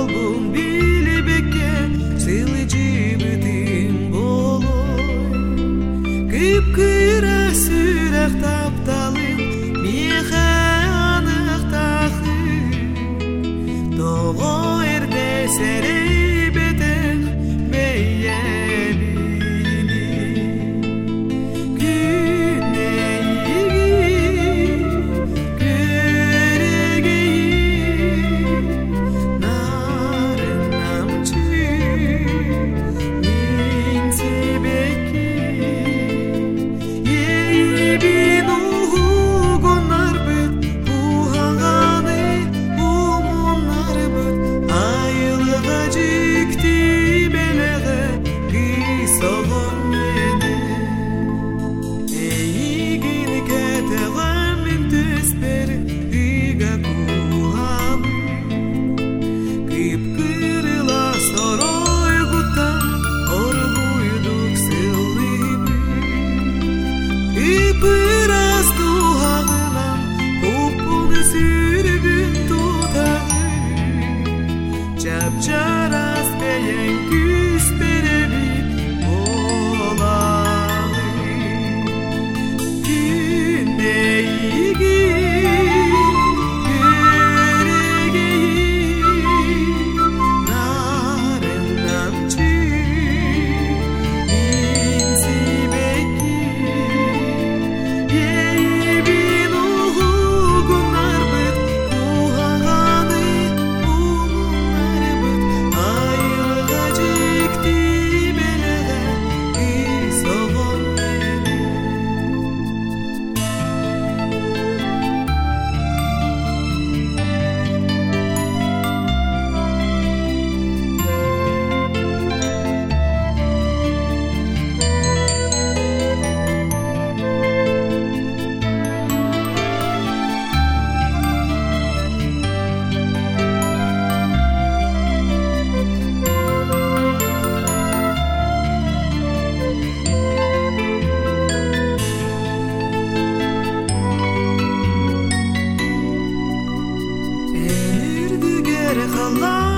албым билбекке сыйлы жибитим болой кыпкыра сүрак тапталым механык тахы того эрде серебетех бейебини күнейги көрегейи нарынамчы мен себекки ейбин угунарбыт ухаганы умунарбыт айылга жикти белеге кисогон мени эйгин кетеган мен түспер үйгө куам кыпкырыла сорой куттан оргуйдук сыллыбы ыпырас тухагынан купуны сүргүн тутагы чапчарас бейен күз береби болагы күнейги көрегейи нарынамчы мен себекки ейбин угунарбыт ухаганы умунарбыт айылга жикти белеге кисогон мени Энирдигер кала